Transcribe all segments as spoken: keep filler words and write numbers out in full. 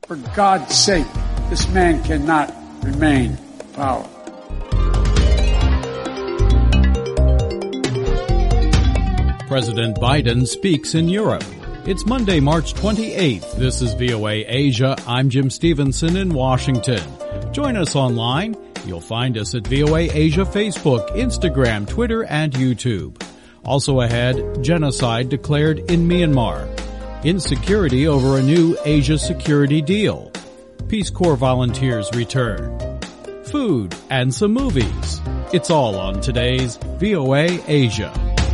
For God's sake, this man cannot remain in power. President Biden speaks in Europe. It's Monday, March twenty-eighth. This is V O A Asia. I'm Jim Stevenson in Washington. Join us online. You'll find us at V O A Asia Facebook, Instagram, Twitter, and YouTube. Also ahead, genocide declared in Myanmar. Insecurity over a new Asia security deal. Peace Corps volunteers return. Food and some movies. It's all on today's V O A Asia.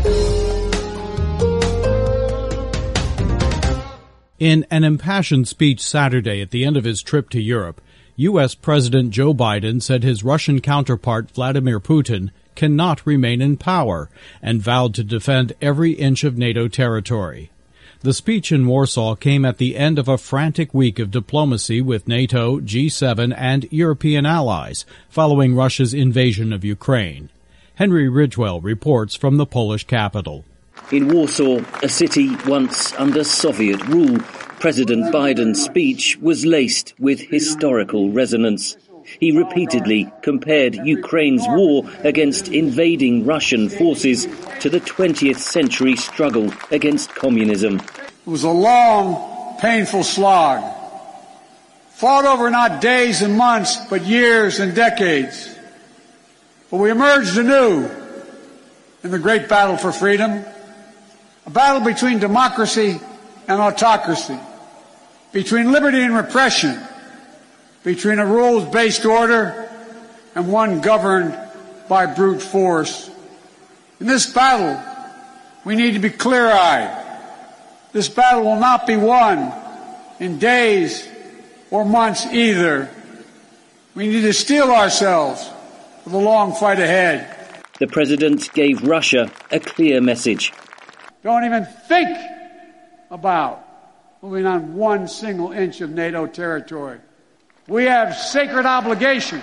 In an impassioned speech Saturday at the end of his trip to Europe, U S. President Joe Biden said his Russian counterpart Vladimir Putin cannot remain in power and vowed to defend every inch of NATO territory. The speech in Warsaw came at the end of a frantic week of diplomacy with NATO, G seven, and European allies following Russia's invasion of Ukraine. Henry Ridgwell reports from the Polish capital. In Warsaw, a city once under Soviet rule, President Biden's speech was laced with historical resonance. He repeatedly compared Ukraine's war against invading Russian forces to the twentieth century struggle against communism. It was a long, painful slog, fought over not days and months, but years and decades. But we emerged anew in the great battle for freedom, a battle between democracy and autocracy, between liberty and repression, between a rules-based order and one governed by brute force. In this battle, we need to be clear-eyed. This battle will not be won in days or months either. We need to steel ourselves for the long fight ahead. The president gave Russia a clear message. Don't even think about moving on one single inch of NATO territory. We have sacred obligation.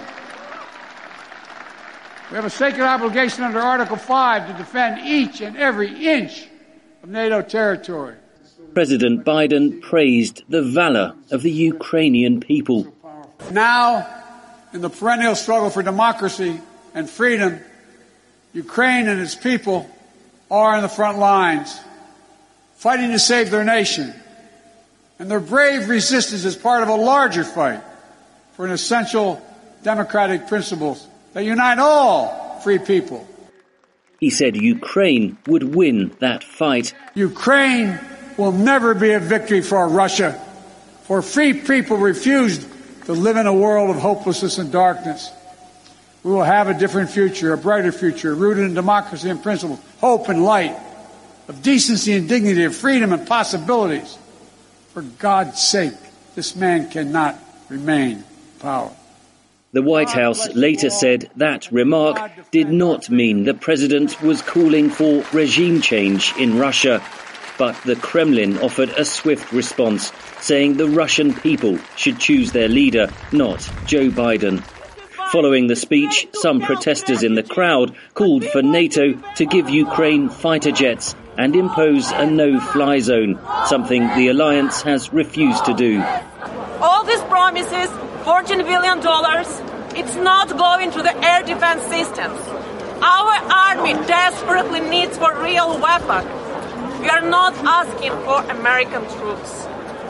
We have a sacred obligation under Article five to defend each and every inch of NATO territory. President Biden praised the valor of the Ukrainian people. Now, in the perennial struggle for democracy and freedom, Ukraine and its people are in the front lines, fighting to save their nation. And their brave resistance is part of a larger fight for an essential democratic principles that unite all free people. He said Ukraine would win that fight. Ukraine will never be a victory for Russia, for free people refused to live in a world of hopelessness and darkness. We will have a different future, a brighter future, rooted in democracy and principles, hope and light, of decency and dignity, of freedom and possibilities. For God's sake, this man cannot remain in power. The White House later said that remark did not mean the president was calling for regime change in Russia, but the Kremlin offered a swift response, saying the Russian people should choose their leader, not Joe Biden. Following the speech, some protesters in the crowd called for NATO to give Ukraine fighter jets and impose a no-fly zone, something the alliance has refused to do. All these promises, fourteen billion dollars, it's not going to the air defense systems. Our army desperately needs for real weapons. We are not asking for American troops.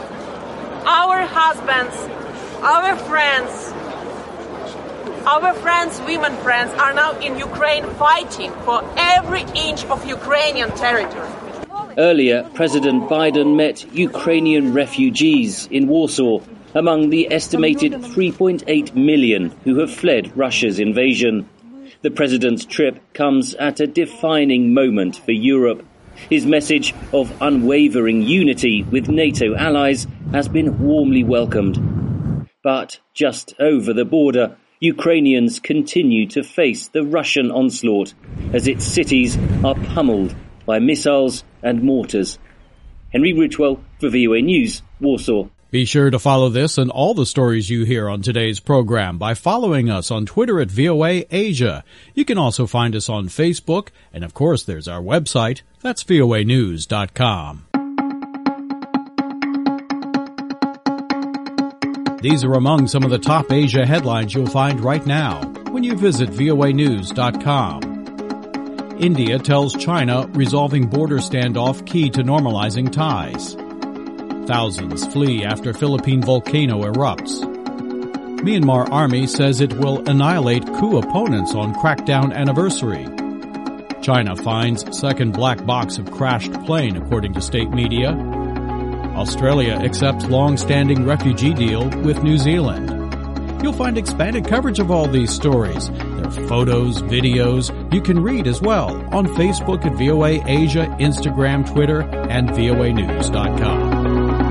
Our husbands, our friends, Our friends, women friends, are now in Ukraine fighting for every inch of Ukrainian territory. Earlier, President Biden met Ukrainian refugees in Warsaw, among the estimated three point eight million who have fled Russia's invasion. The president's trip comes at a defining moment for Europe. His message of unwavering unity with NATO allies has been warmly welcomed. But just over the border, Ukrainians continue to face the Russian onslaught as its cities are pummeled by missiles and mortars. Henry Ridgwell for V O A News, Warsaw. Be sure to follow this and all the stories you hear on today's program by following us on Twitter at V O A Asia. You can also find us on Facebook, and of course there's our website. That's V O A news dot com. These are among some of the top Asia headlines you'll find right now when you visit V O A news dot com. India tells China resolving border standoff key to normalizing ties. Thousands flee after Philippine volcano erupts. Myanmar army says it will annihilate coup opponents on crackdown anniversary. China finds second black box of crashed plane, according to state media. Australia accepts long-standing refugee deal with New Zealand. You'll find expanded coverage of all these stories. There are photos, videos. You can read as well on Facebook at V O A Asia, Instagram, Twitter, and V O A news dot com.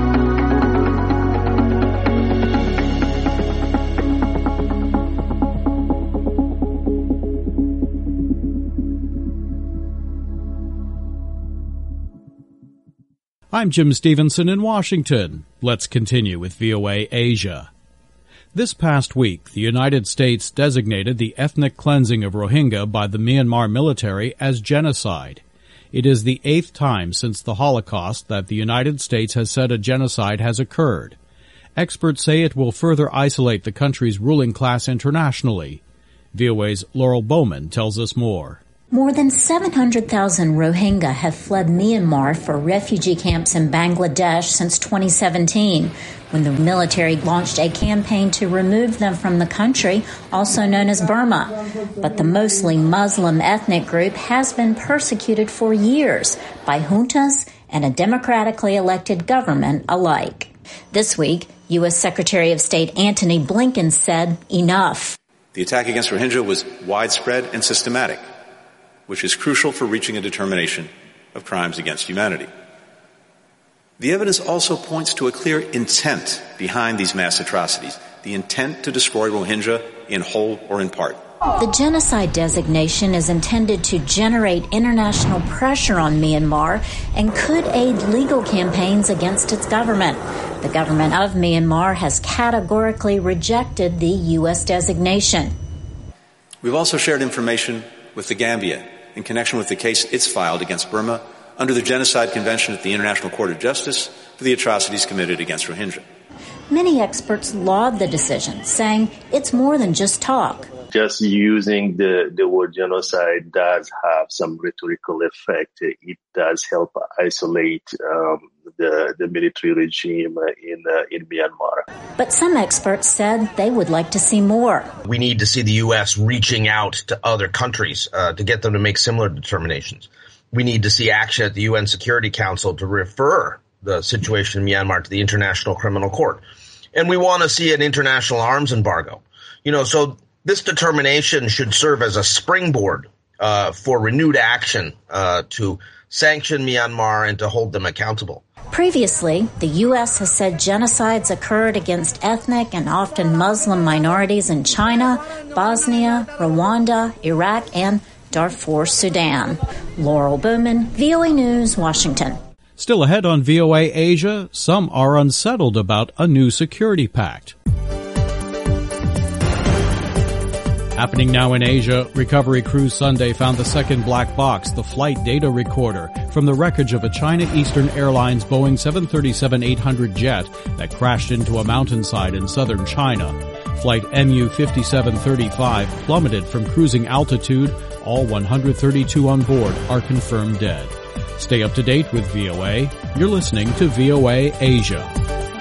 I'm Jim Stevenson in Washington. Let's continue with V O A Asia. This past week, the United States designated the ethnic cleansing of Rohingya by the Myanmar military as genocide. It is the eighth time since the Holocaust that the United States has said a genocide has occurred. Experts say it will further isolate the country's ruling class internationally. V O A's Laurel Bowman tells us more. More than seven hundred thousand Rohingya have fled Myanmar for refugee camps in Bangladesh since twenty seventeen, when the military launched a campaign to remove them from the country, also known as Burma. But the mostly Muslim ethnic group has been persecuted for years by juntas and a democratically elected government alike. This week, U S Secretary of State Antony Blinken said, enough. The attack against Rohingya was widespread and systematic, which is crucial for reaching a determination of crimes against humanity. The evidence also points to a clear intent behind these mass atrocities, the intent to destroy Rohingya in whole or in part. The genocide designation is intended to generate international pressure on Myanmar and could aid legal campaigns against its government. The government of Myanmar has categorically rejected the U S designation. We've also shared information with the Gambia in connection with the case it's filed against Burma under the Genocide Convention at the International Court of Justice for the atrocities committed against Rohingya. Many experts laud the decision, saying it's more than just talk. Just using the, the word genocide does have some rhetorical effect. It does help isolate um, the, the military regime in uh, in Myanmar. But some experts said they would like to see more. We need to see the U S reaching out to other countries uh, to get them to make similar determinations. We need to see action at the U N Security Council to refer the situation in Myanmar to the International Criminal Court. And we want to see an international arms embargo. You know, so this determination should serve as a springboard uh, for renewed action uh, to sanction Myanmar and to hold them accountable. Previously, the U S has said genocides occurred against ethnic and often Muslim minorities in China, Bosnia, Rwanda, Iraq, and Darfur, Sudan. Laurel Bowman, V O A News, Washington. Still ahead on V O A Asia, some are unsettled about a new security pact. Happening now in Asia, Recovery Cruise Sunday found the second black box, the flight data recorder, from the wreckage of a China Eastern Airlines Boeing seven thirty-seven eight hundred jet that crashed into a mountainside in southern China. Flight M U fifty-seven thirty-five plummeted from cruising altitude. All one hundred thirty-two on board are confirmed dead. Stay up to date with V O A. You're listening to V O A Asia.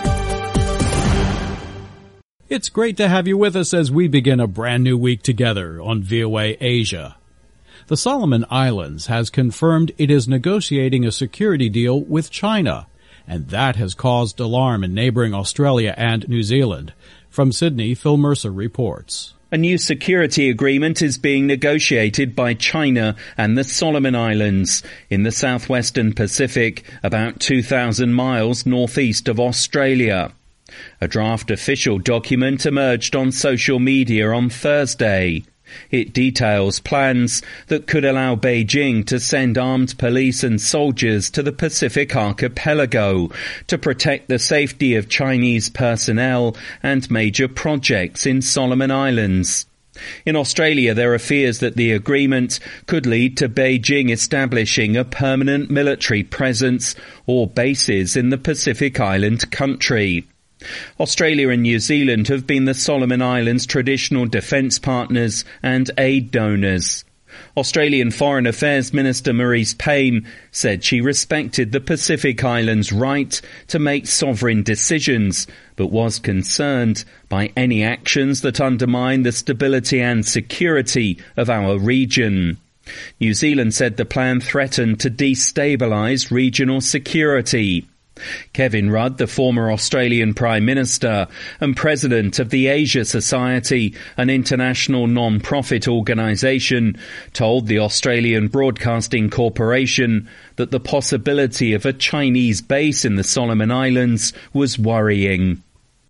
It's great to have you with us as we begin a brand new week together on V O A Asia. The Solomon Islands has confirmed it is negotiating a security deal with China, and that has caused alarm in neighboring Australia and New Zealand. From Sydney, Phil Mercer reports. A new security agreement is being negotiated by China and the Solomon Islands in the southwestern Pacific, about two thousand miles northeast of Australia. A draft official document emerged on social media on Thursday. It details plans that could allow Beijing to send armed police and soldiers to the Pacific archipelago to protect the safety of Chinese personnel and major projects in Solomon Islands. In Australia, there are fears that the agreement could lead to Beijing establishing a permanent military presence or bases in the Pacific island country. Australia and New Zealand have been the Solomon Islands' traditional defence partners and aid donors. Australian Foreign Affairs Minister Marise Payne said she respected the Pacific Islands' right to make sovereign decisions, but was concerned by any actions that undermine the stability and security of our region. New Zealand said the plan threatened to destabilise regional security. Kevin Rudd, the former Australian Prime Minister and President of the Asia Society, an international non-profit organisation, told the Australian Broadcasting Corporation that the possibility of a Chinese base in the Solomon Islands was worrying.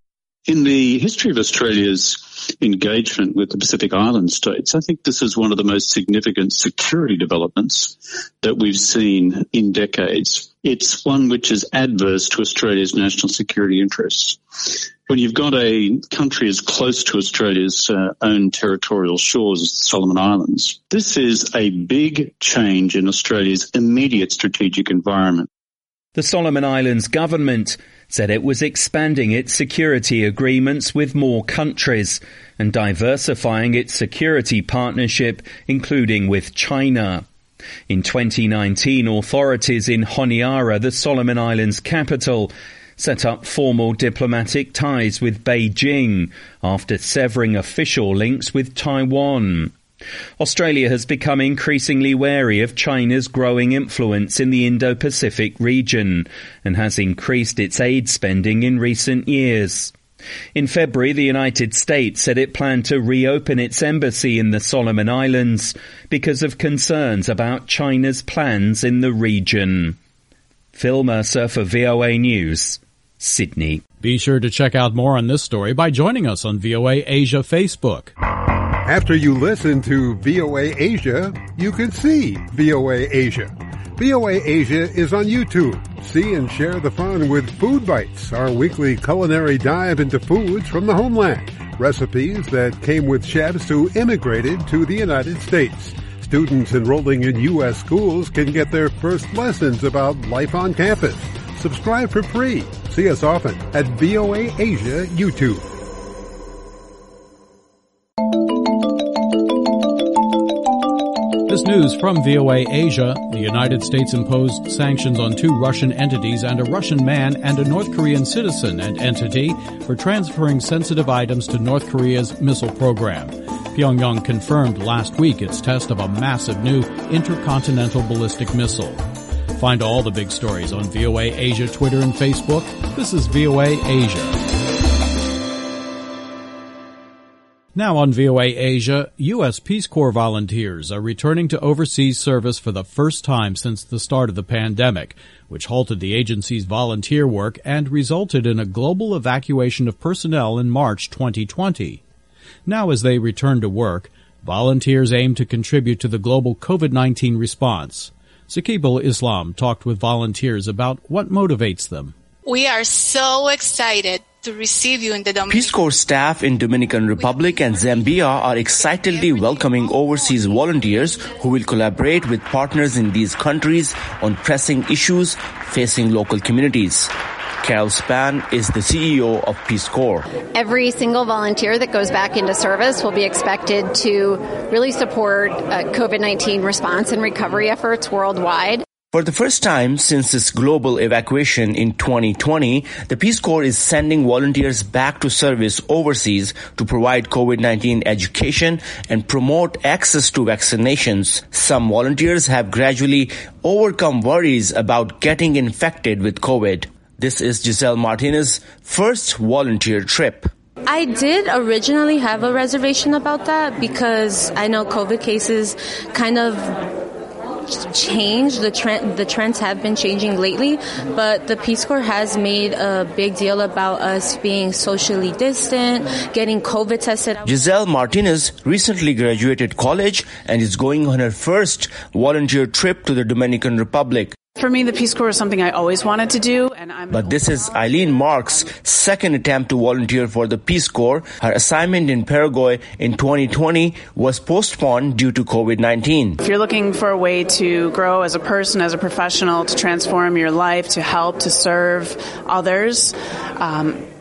In the history of Australia's engagement with the Pacific Island states, I think this is one of the most significant security developments that we've seen in decades. It's one which is adverse to Australia's national security interests. When you've got a country as close to Australia's uh, own territorial shores as the Solomon Islands, this is a big change in Australia's immediate strategic environment. The Solomon Islands government said it was expanding its security agreements with more countries and diversifying its security partnership, including with China. In twenty nineteen, authorities in Honiara, the Solomon Islands capital, set up formal diplomatic ties with Beijing after severing official links with Taiwan. Australia has become increasingly wary of China's growing influence in the Indo-Pacific region and has increased its aid spending in recent years. In February, the United States said it planned to reopen its embassy in the Solomon Islands because of concerns about China's plans in the region. Phil Mercer for V O A News, Sydney. Be sure to check out more on this story by joining us on V O A Asia Facebook. After you listen to V O A Asia, you can see V O A Asia. V O A Asia is on YouTube. See and share the fun with Food Bites, our weekly culinary dive into foods from the homeland. Recipes that came with chefs who immigrated to the United States. Students enrolling in U S schools can get their first lessons about life on campus. Subscribe for free. See us often at V O A Asia YouTube. This news from V O A Asia. The United States imposed sanctions on two Russian entities and a Russian man and a North Korean citizen and entity for transferring sensitive items to North Korea's missile program. Pyongyang confirmed last week its test of a massive new intercontinental ballistic missile. Find all the big stories on V O A Asia Twitter and Facebook. This is V O A Asia. Now on V O A Asia, U S Peace Corps volunteers are returning to overseas service for the first time since the start of the pandemic, which halted the agency's volunteer work and resulted in a global evacuation of personnel in March twenty twenty. Now as they return to work, volunteers aim to contribute to the global COVID nineteen response. Sakibul Islam talked with volunteers about what motivates them. We are so excited to receive you in the Dominican. Peace Corps staff in Dominican Republic and Zambia are excitedly welcoming overseas volunteers who will collaborate with partners in these countries on pressing issues facing local communities. Carol Span is the C E O of Peace Corps. Every single volunteer that goes back into service will be expected to really support uh, COVID nineteen response and recovery efforts worldwide. For the first time since this global evacuation in twenty twenty, the Peace Corps is sending volunteers back to service overseas to provide COVID nineteen education and promote access to vaccinations. Some volunteers have gradually overcome worries about getting infected with COVID. This is Giselle Martinez's first volunteer trip. I did originally have a reservation about that because I know COVID cases kind of change. The trend, the trends have been changing lately, but the Peace Corps has made a big deal about us being socially distant, getting COVID tested. Giselle Martinez recently graduated college and is going on her first volunteer trip to the Dominican Republic. For me, the Peace Corps is something I always wanted to do, and I'm. But this is Eileen Marks' second attempt to volunteer for the Peace Corps. Her assignment in Paraguay in twenty twenty was postponed due to COVID nineteen. If you're looking for a way to grow as a person, as a professional, to transform your life, to help, to serve others, um,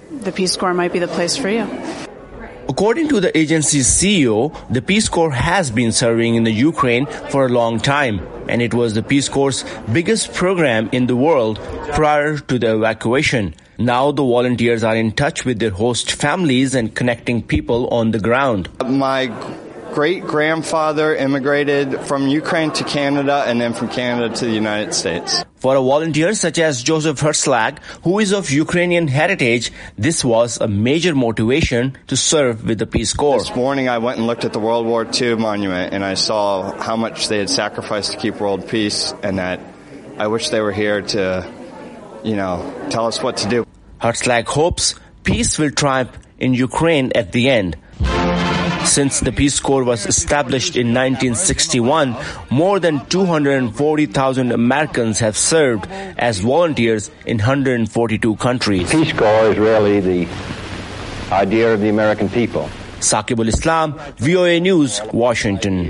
the Peace Corps might be the place for you. According to the agency's C E O, the Peace Corps has been serving in the Ukraine for a long time, and it was the Peace Corps' biggest program in the world prior to the evacuation. Now the volunteers are in touch with their host families and connecting people on the ground. My great-grandfather immigrated from Ukraine to Canada and then from Canada to the United States. For a volunteer such as Joseph Hertzlag, who is of Ukrainian heritage, this was a major motivation to serve with the Peace Corps. This morning I went and looked at the World War Two monument and I saw how much they had sacrificed to keep world peace, and that I wish they were here to, you know, tell us what to do. Hertzlag hopes peace will triumph in Ukraine at the end. Since the Peace Corps was established in nineteen sixty-one, more than two hundred forty thousand Americans have served as volunteers in one hundred forty-two countries. Peace Corps is really the idea of the American people. Saqibul Islam, V O A News, Washington.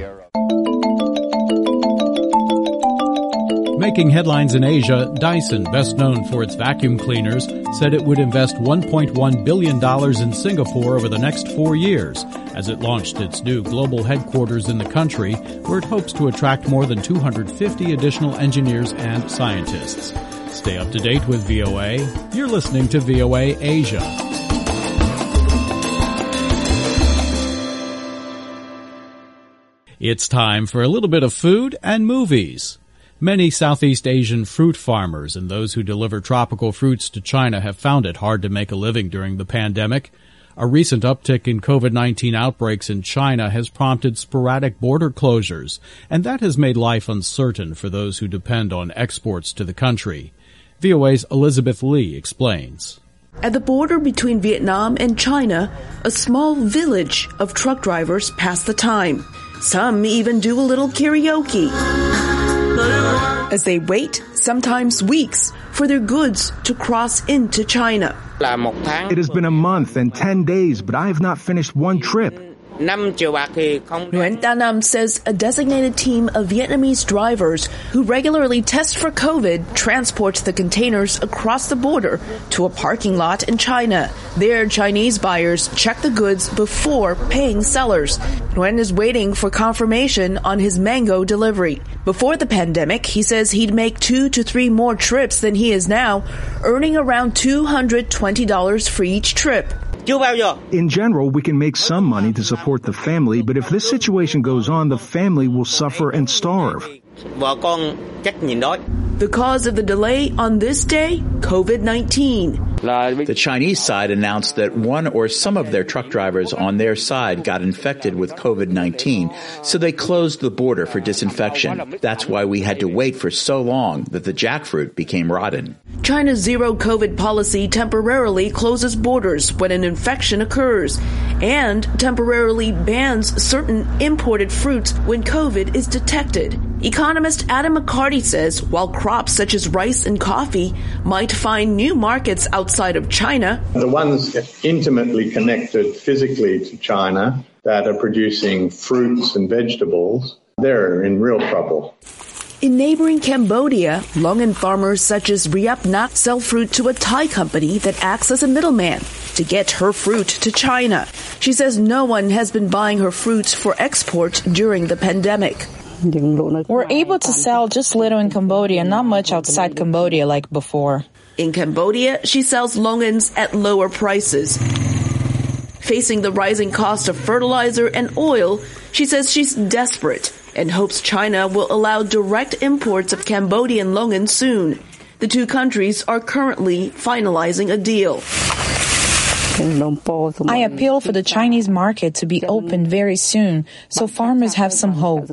Making headlines in Asia, Dyson, best known for its vacuum cleaners, said it would invest one point one billion dollars in Singapore over the next four years as it launched its new global headquarters in the country, where it hopes to attract more than two hundred fifty additional engineers and scientists. Stay up to date with V O A. You're listening to V O A Asia. It's time for a little bit of food and movies. Many Southeast Asian fruit farmers and those who deliver tropical fruits to China have found it hard to make a living during the pandemic. A recent uptick in COVID nineteen outbreaks in China has prompted sporadic border closures, and that has made life uncertain for those who depend on exports to the country. V O A's Elizabeth Lee explains. At the border between Vietnam and China, a small village of truck drivers pass the time. Some even do a little karaoke as they wait, sometimes weeks, for their goods to cross into China. It has been a month and ten days, but I have not finished one trip. Nguyen Ta Nam says a designated team of Vietnamese drivers who regularly test for COVID transports the containers across the border to a parking lot in China. There, Chinese buyers check the goods before paying sellers. Nguyen is waiting for confirmation on his mango delivery. Before the pandemic, he says he'd make two to three more trips than he is now, earning around two hundred twenty dollars for each trip. In general, we can make some money to support the family, but if this situation goes on, the family will suffer and starve. The cause of the delay on this day? COVID nineteen. The Chinese side announced that one or some of their truck drivers on their side got infected with COVID nineteen, so they closed the border for disinfection. That's why we had to wait for so long that the jackfruit became rotten. China's zero COVID policy temporarily closes borders when an infection occurs and temporarily bans certain imported fruits when COVID is detected. Economist Adam McCarty says while crops such as rice and coffee might find new markets outside of China, the ones intimately connected physically to China that are producing fruits and vegetables, they're in real trouble. In neighboring Cambodia, Longan farmers such as Riap Nak sell fruit to a Thai company that acts as a middleman to get her fruit to China. She says no one has been buying her fruits for export during the pandemic. We're able to sell just little in Cambodia, not much outside Cambodia like before. In Cambodia, she sells longans at lower prices. Facing the rising cost of fertilizer and oil, she says she's desperate and hopes China will allow direct imports of Cambodian longan soon. The two countries are currently finalizing a deal. I appeal for the Chinese market to be open very soon, so farmers have some hope.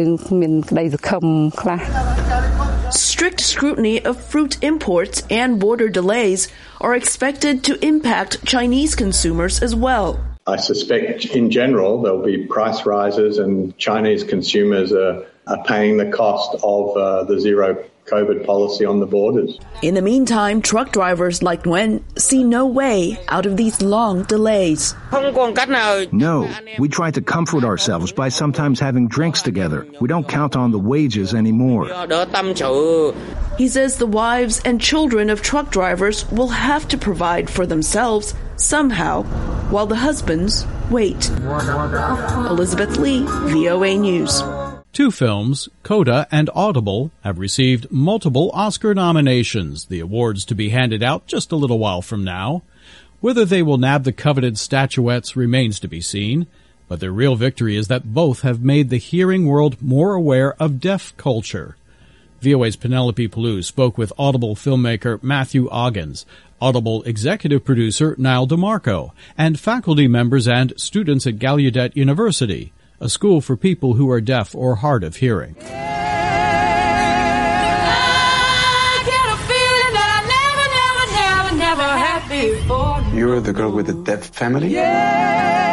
Strict scrutiny of fruit imports and border delays are expected to impact Chinese consumers as well. I suspect in general there'll be price rises and Chinese consumers are, are paying the cost of uh, the zero COVID policy on the borders. In the meantime, truck drivers like Nguyen see no way out of these long delays. No, we try to comfort ourselves by sometimes having drinks together. We don't count on the wages anymore. He says the wives and children of truck drivers will have to provide for themselves somehow, while the husbands wait. Elizabeth Lee, V O A News. Two films, Coda and Audible, have received multiple Oscar nominations, the awards to be handed out just a little while from now. Whether they will nab the coveted statuettes remains to be seen, but their real victory is that both have made the hearing world more aware of deaf culture. V O A's Penelope Pellew spoke with Audible filmmaker Matthew Oggins, Audible executive producer Niall DeMarco, and faculty members and students at Gallaudet University, a school for people who are deaf or hard of hearing. You're the girl with the deaf family? Yeah.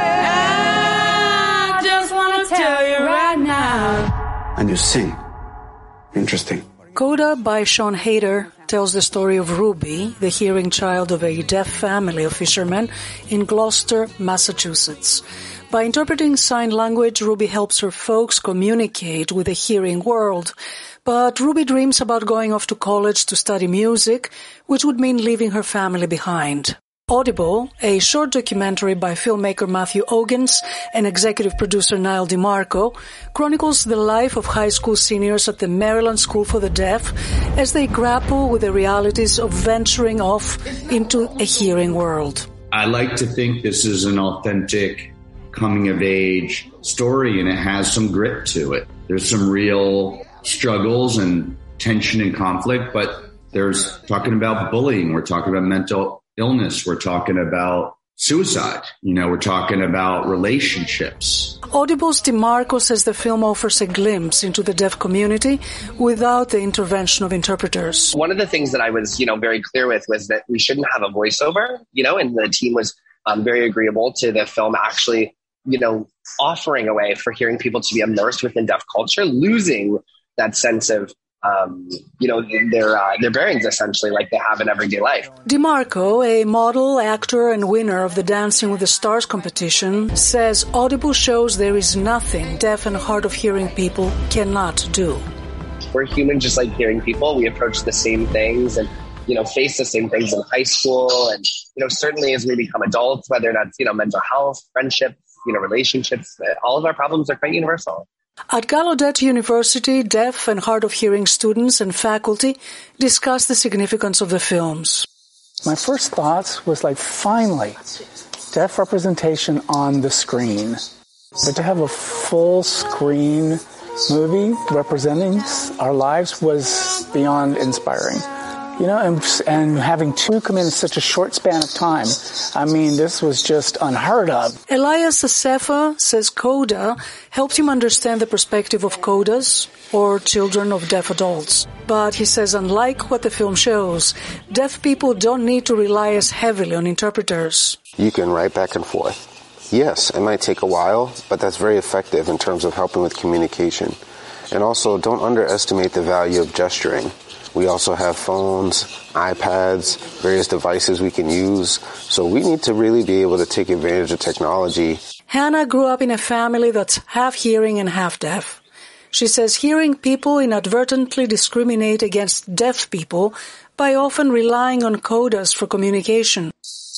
yeah. I just want to tell you right now. And you sing. Interesting. Coda by Sean Hayter tells the story of Ruby, the hearing child of a deaf family of fishermen in Gloucester, Massachusetts. By interpreting sign language, Ruby helps her folks communicate with the hearing world. But Ruby dreams about going off to college to study music, which would mean leaving her family behind. Audible, a short documentary by filmmaker Matthew Oggins and executive producer Niall DeMarco, chronicles the life of high school seniors at the Maryland School for the Deaf as they grapple with the realities of venturing off into a hearing world. I like to think this is an authentic coming-of-age story, and it has some grit to it. There's some real struggles and tension and conflict, but there's talking about bullying. We're talking about mental illness. We're talking about suicide. You know, we're talking about relationships. Audible's DeMarco says the film offers a glimpse into the deaf community without the intervention of interpreters. One of the things that I was, you know, very clear with was that we shouldn't have a voiceover, you know, and the team was um, very agreeable to the film actually, you know, offering a way for hearing people to be immersed within deaf culture, losing that sense of Um, you know, their uh, their bearings, essentially, like they have in everyday life. DeMarco, a model, actor, and winner of the Dancing with the Stars competition, says Audible shows there is nothing deaf and hard of hearing people cannot do. We're human just like hearing people. We approach the same things and, you know, face the same things in high school. And, you know, certainly as we become adults, whether that's, you know, mental health, friendships, you know, relationships, all of our problems are quite universal. At Gallaudet University, deaf and hard of hearing students and faculty discuss the significance of the films. My first thoughts was like, finally, deaf representation on the screen. But to have a full screen movie representing our lives was beyond inspiring. You know, and, and having two come in in such a short span of time, I mean, this was just unheard of. Elias Asefa says Coda helped him understand the perspective of codas, or children of deaf adults. But he says, unlike what the film shows, deaf people don't need to rely as heavily on interpreters. You can write back and forth. Yes, it might take a while, but that's very effective in terms of helping with communication. And also, don't underestimate the value of gesturing. We also have phones, iPads, various devices we can use. So we need to really be able to take advantage of technology. Hannah grew up in a family that's half hearing and half deaf. She says hearing people inadvertently discriminate against deaf people by often relying on codas for communication.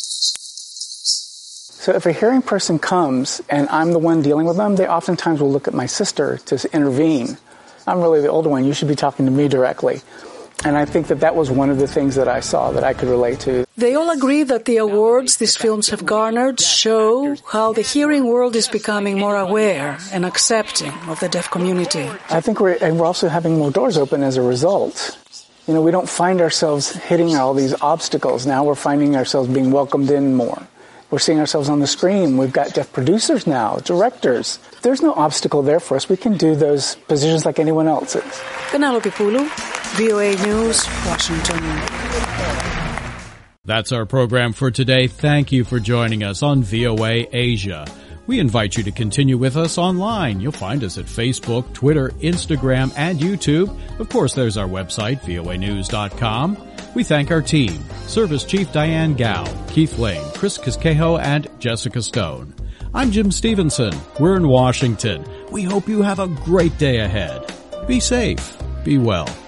So if a hearing person comes and I'm the one dealing with them, they oftentimes will look at my sister to intervene. I'm really the older one. You should be talking to me directly. And I think that that was one of the things that I saw that I could relate to. They all agree that the awards these films have garnered show how the hearing world is becoming more aware and accepting of the deaf community. I think we're, and we're also having more doors open as a result. You know, we don't find ourselves hitting all these obstacles. Now we're finding ourselves being welcomed in more. We're seeing ourselves on the screen. We've got deaf producers now, directors. There's no obstacle there for us. We can do those positions like anyone else is. Penelope Pellew, V O A News, Washington. That's our program for today. Thank you for joining us on V O A Asia. We invite you to continue with us online. You'll find us at Facebook, Twitter, Instagram, and YouTube. Of course, there's our website, V O A news dot com. We thank our team, Service Chief Diane Gao, Keith Lane, Chris Casquejo, and Jessica Stone. I'm Jim Stevenson. We're in Washington. We hope you have a great day ahead. Be safe. Be well.